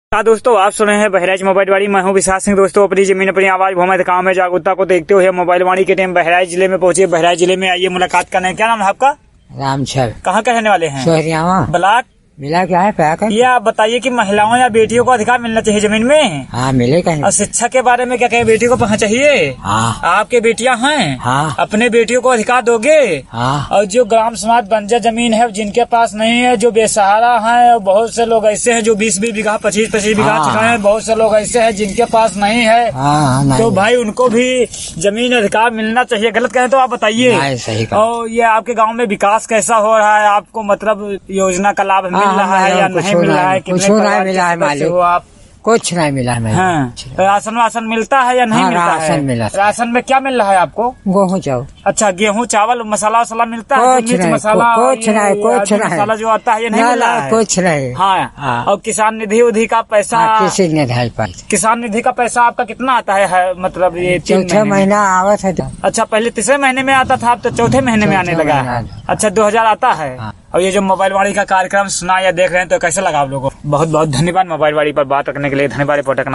हाँ दोस्तों, आप सुने हैं बहराइच मोबाइल वाणी। मैं हूं विशाल सिंह। दोस्तों, अपनी जमीन अपनी आवाज भूमि काम में जागरूकता को देखते हुए मोबाइल वाणी के टीम बहराइच जिले में पहुंची। बहराइच जिले में आइए मुलाकात करने। क्या नाम है आपका? रामचर। कहाँ के रहने वाले हैं? सोहरियावा ब्लॉक मिला क्या है क्या कर? ये आप बताइए कि महिलाओं या बेटियों को अधिकार मिलना चाहिए जमीन में? हाँ मिले कहीं। और शिक्षा के बारे में क्या कहें? बेटियों को पढ़ना चाहिए? हाँ। आपके बेटियां हैं? हाँ। अपने बेटियों को अधिकार दोगे? हाँ। और जो ग्राम समाज बंजर जमीन है जिनके पास नहीं है, जो बेसहारा हैं, और बहुत से लोग ऐसे हैं जो 20-20 बीघा 25-25 बीघा चुका है। बहुत से लोग ऐसे हैं जिनके पास नहीं है। हाँ, तो भाई उनको भी जमीन अधिकार मिलना चाहिए। गलत कहें तो आप बताइए। सही और ये आपके गांव में विकास कैसा हो रहा है? आपको मतलब योजना का लाभ मिल रहा है या नहीं मिल रहा है? कुछ नहीं मिला है मालिक। आप कुछ नहीं मिला है। हाँ। राशन वासन मिलता है या नहीं मिलता है? राशन मिला। राशन में क्या मिल रहा है आपको? गेहूँ चावल। अच्छा, गेहूँ चावल मसाला वसाला मिलता है? कुछ नहीं, मसाला कुछ नहीं, कुछ नहीं। मसाला जो आता है ये नहीं मिल रहा है? कुछ नहीं। हाँ। और किसान निधि उधि का पैसा? किसी ने ढाई पाई। किसान निधि का पैसा आपका कितना आता है? मतलब ये 4 महीना आवत है। अच्छा, पहले 3 महीने में आता था, अब तो 4थे महीने में आने लगा है। अच्छा, 2000 आता है। और ये जो मोबाइल वाणी का कार्यक्रम सुना या देख रहे हैं तो कैसे लगा आप लोगों को? बहुत बहुत धन्यवाद मोबाइल वाणी पर बात रखने के लिए। धन्यवाद रिपोर्टर।